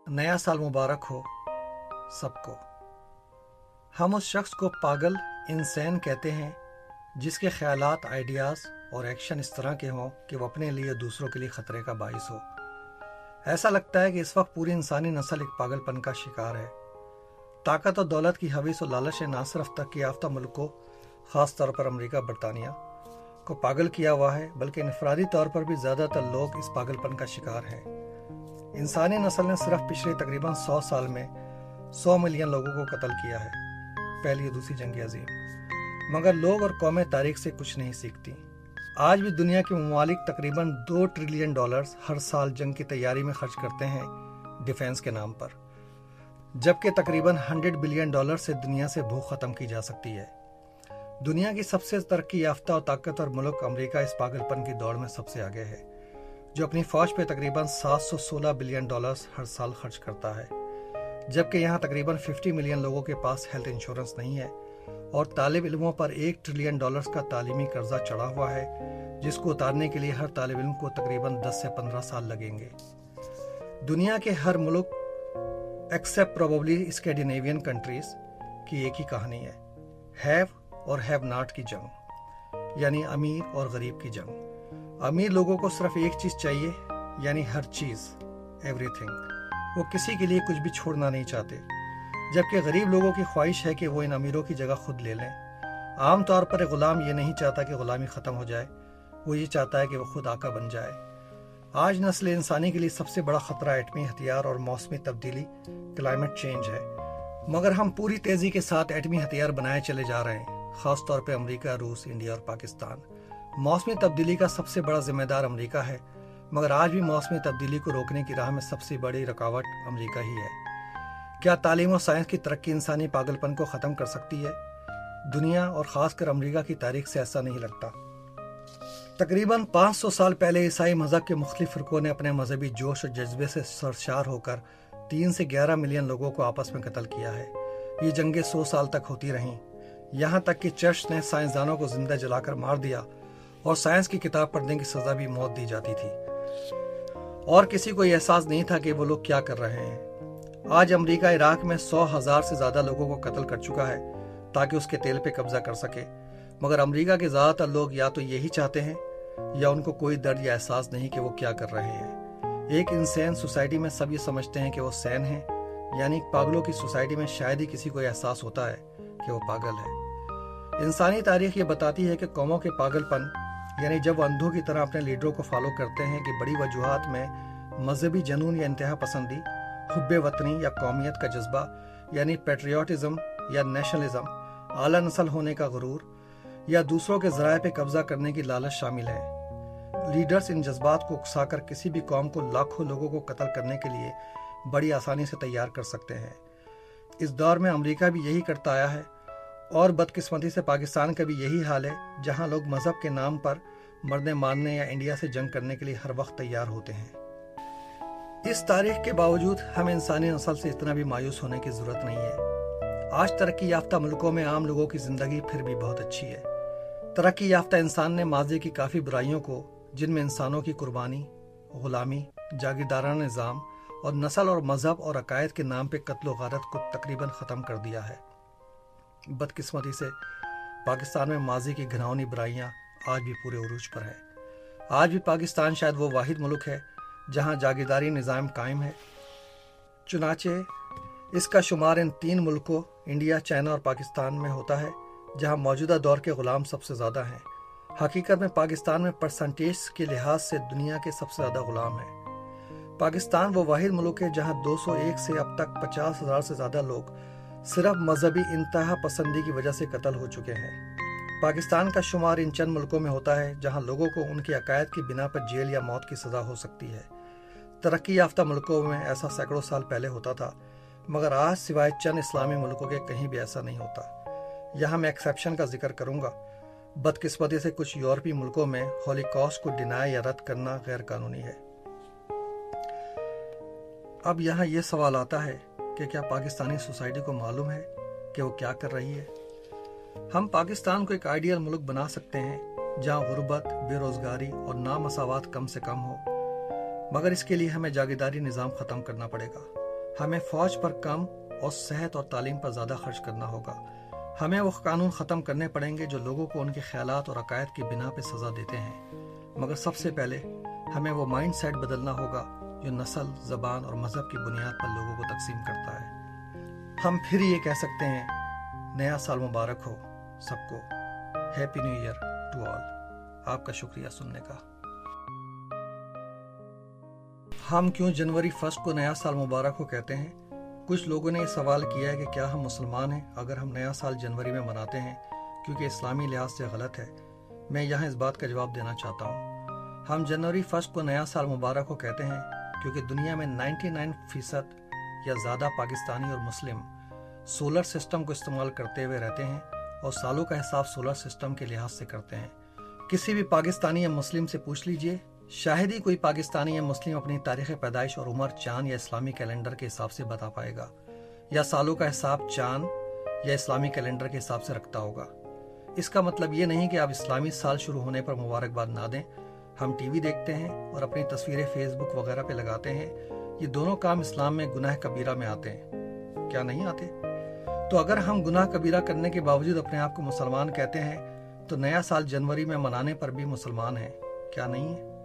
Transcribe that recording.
नया साल मुबारक हो सबको। हम उस शख्स को पागल इंसान कहते हैं जिसके ख्यालात, आइडियाज़ और एक्शन इस तरह के हों कि वो अपने लिए दूसरों के लिए ख़तरे का बाइस हो। ऐसा लगता है कि इस वक्त पूरी इंसानी नस्ल एक पागलपन का शिकार है। ताकत और दौलत की हवीस और लालच ने ना सिर्फ तरक्की याफ्ता मुल्क को, ख़ास तौर पर अमेरिका, बरतानिया को पागल किया हुआ है, बल्कि इनफरादी तौर पर भी ज़्यादातर लोग इस पागलपन का शिकार हैं। इंसानी नस्ल ने सिर्फ पिछले तकरीबन 100 साल में 100 मिलियन लोगों को कत्ल किया है, पहली और दूसरी जंग अजीम। मगर लोग और कौमें तारीख से कुछ नहीं सीखती। आज भी दुनिया के ममालिक तकरीबन $2 ट्रिलियन हर साल जंग की तैयारी में खर्च करते हैं डिफेंस के नाम पर, जबकि तकरीबन $100 बिलियन से दुनिया से भूख खत्म की जा सकती है। दुनिया की सबसे तरक्की याफ्ता और ताकतवर मुल्क अमेरिका इस पागलपन की दौड़ में सबसे आगे है, जो अपनी फौज पे तकरीबन $716 बिलियन हर साल खर्च करता है, जबकि यहाँ तकरीबन 50 मिलियन लोगों के पास हेल्थ इंश्योरेंस नहीं है और तालिब इल्मों पर $1 ट्रिलियन का तालीमी कर्जा चढ़ा हुआ है, जिसको उतारने के लिए हर तालिब इल्म को तकरीबन 10 से 15 साल लगेंगे। दुनिया के हर मुल्क एक्सेप्ट प्रोबेबली स्कैंडिनेवियन कंट्रीज की एक ही कहानी है, हैव और हैव नॉट की जंग, यानी अमीर और गरीब की जंग। अमीर लोगों को सिर्फ एक चीज चाहिए, यानी हर चीज, एवरीथिंग। वो किसी के लिए कुछ भी छोड़ना नहीं चाहते, जबकि गरीब लोगों की ख्वाहिश है कि वो इन अमीरों की जगह खुद ले लें। आम तौर पर एक गुलाम ये नहीं चाहता कि गुलामी ख़त्म हो जाए, वो ये चाहता है कि वो खुद आका बन जाए। आज नस्ल इंसानी के लिए सबसे बड़ा खतरा एटमी हथियार और मौसमी तब्दीली, क्लाइमेट चेंज है। मगर हम पूरी तेज़ी के साथ एटमी हथियार बनाए चले जा रहे हैं, ख़ास तौर पर अमरीका, रूस, इंडिया और पाकिस्तान। मौसमी तब्दीली का सबसे बड़ा जिम्मेदार अमरीका है, मगर आज भी मौसमी तब्दीली को रोकने की राह में सबसे बड़ी रुकावट अमरीका ही है। क्या तालीम और साइंस की तरक्की इंसानी पागलपन को ख़त्म कर सकती है? दुनिया और ख़ासकर अमरीका की तारीख से ऐसा नहीं लगता। तकरीबन 500 साल पहले ईसाई मज़हब के मुख्तलिफ फ़िरक़ों ने अपने मजहबी जोश और जज्बे से सरशार होकर 3 से 11 मिलियन लोगों को आपस में कत्ल किया है। ये जंगें 100 साल तक होती रहीं, यहाँ तक कि चर्च ने साइंसदानों को जिंदा जलाकर मार दिया और साइंस की किताब पढ़ने की सज़ा भी मौत दी जाती थी, और किसी को यह एहसास नहीं था कि वो लोग क्या कर रहे हैं। आज अमेरिका इराक में 100,000 से ज़्यादा लोगों को कत्ल कर चुका है ताकि उसके तेल पे कब्जा कर सके, मगर अमेरिका के ज़्यादातर लोग या तो यही चाहते हैं या उनको कोई दर्द या एहसास नहीं कि वो क्या कर रहे हैं। एक इंसान सोसाइटी में सब ये समझते हैं कि वो सैन है, यानी पागलों की सोसाइटी में शायद ही किसी को एहसास होता है कि वो पागल है। इंसानी तारीख ये बताती है कि कौमों के पागलपन, यानी जब वो अंधों की तरह अपने लीडरों को फॉलो करते हैं, कि बड़ी वजूहात में मजहबी जनून या इंतहा पसंदी, हुब्बे वतनी या कौमियत का जज्बा, यानी पेट्रियाटिज्म या नेशनलिज्म, आला नस्ल होने का गुरूर या दूसरों के ज़राए पे कब्जा करने की लालच शामिल है। लीडर्स इन जज्बात को उकसाकर किसी भी कौम को लाखों लोगों को कत्ल करने के लिए बड़ी आसानी से तैयार कर सकते हैं। इस दौर में अमेरिका भी यही करता आया है, और बदकिस्मती से पाकिस्तान का भी यही हाल है, जहां लोग मजहब के नाम पर मरने मारने या इंडिया से जंग करने के लिए हर वक्त तैयार होते हैं। इस तारीख के बावजूद हमें इंसानी नस्ल से इतना भी मायूस होने की जरूरत नहीं है। आज तरक्की याफ्ता मुल्कों में आम लोगों की जिंदगी फिर भी बहुत अच्छी है। तरक्की याफ्ता इंसान ने माजी की काफ़ी बुराइयों को, जिनमें इंसानों की कुर्बानी, गुलामी, जागीरदाराना निज़ाम और नस्ल और मजहब और अकायद के नाम पे कत्ल गारत को तकरीबन ख़त्म कर दिया है। बदकिस्मती से पाकिस्तान में माजी की घिनौनी बुराइयां आज भी पूरे उरूज पर है। आज भी पाकिस्तान शायद वो वाहिद मुल्क है जहां जागीरदारी निज़ाम कायम है। चुनाचे इसका शुमार इन 3 मुल्कों, इंडिया, चाइना और पाकिस्तान में होता है, जहां मौजूदा दौर के गुलाम सबसे ज़्यादा हैं। हकीकत में पाकिस्तान में परसेंटेज के लिहाज से दुनिया के सबसे ज़्यादा गुलाम हैं। पाकिस्तान वो वाहिद मुल्क है जहां 201 से अब तक 50,000 से ज़्यादा लोग सिर्फ मजहबी इंतहा पसंदी की वजह से कत्ल हो चुके हैं। पाकिस्तान का शुमार इन चंद मुल्कों में होता है जहां लोगों को उनके अकायद की बिना पर जेल या मौत की सज़ा हो सकती है। तरक्की याफ्ता मुल्कों में ऐसा सैकड़ों साल पहले होता था, मगर आज सिवाय चंद इस्लामी मुल्कों के कहीं भी ऐसा नहीं होता। यहाँ मैं एक्सेप्शन का जिक्र करूँगा। बदकिस्मती से कुछ यूरोपीय मुल्कों में हॉलोकॉस्ट को डिनाई या रद्द करना गैर कानूनी है। अब यहाँ ये सवाल आता है कि क्या पाकिस्तानी सोसाइटी को मालूम है कि वो क्या कर रही है? हम पाकिस्तान को एक आइडियल मुल्क बना सकते हैं जहाँ गुर्बत, बेरोजगारी और नामसावात कम से कम हो, मगर इसके लिए हमें जागीरदारी निज़ाम ख़त्म करना पड़ेगा। हमें फौज पर कम और सेहत और तालीम पर ज़्यादा खर्च करना होगा। हमें वो कानून ख़त्म करने पड़ेंगे जो लोगों को उनके ख्यालात और अकायद की बिना पे सज़ा देते हैं। मगर सबसे पहले हमें वो माइंड सेट बदलना होगा जो नस्ल, ज़बान और मज़हब की बुनियाद पर लोगों को तकसीम करता है। हम फिर ये कह सकते हैं, नया साल मुबारक हो सबको। Happy new year to all. आपका शुक्रिया सुनने का। हम क्यों जनवरी 1 को नया साल मुबारक हो कहते हैं? कुछ लोगों ने ये सवाल किया है कि क्या हम मुसलमान हैं अगर हम नया साल जनवरी में मनाते हैं, क्योंकि इस्लामी लिहाज से गलत है। मैं यहाँ इस बात का जवाब देना चाहता हूँ। हम जनवरी 1 को नया साल मुबारक हो कहते हैं क्योंकि दुनिया में 99% या ज़्यादा पाकिस्तानी और मुस्लिम सोलर सिस्टम को इस्तेमाल करते हुए रहते हैं और सालों का हिसाब सोलर सिस्टम के लिहाज से करते हैं। किसी भी पाकिस्तानी या मुस्लिम से पूछ लीजिए, शायद ही कोई पाकिस्तानी या मुस्लिम अपनी तारीख़ पैदाइश और उम्र चांद या इस्लामी कैलेंडर के हिसाब से बता पाएगा, या सालों का हिसाब चांद या इस्लामी कैलेंडर के हिसाब से रखता होगा। इसका मतलब ये नहीं कि आप इस्लामी साल शुरू होने पर मुबारकबाद ना दें। हम टीवी देखते हैं और अपनी तस्वीरें फेसबुक वगैरह पे लगाते हैं। ये दोनों काम इस्लाम में गुनाह कबीरा में आते हैं, क्या नहीं आते? तो अगर हम गुनाह कबीरा करने के बावजूद अपने आप को मुसलमान कहते हैं, तो नया साल जनवरी में मनाने पर भी मुसलमान हैं, क्या नहीं है?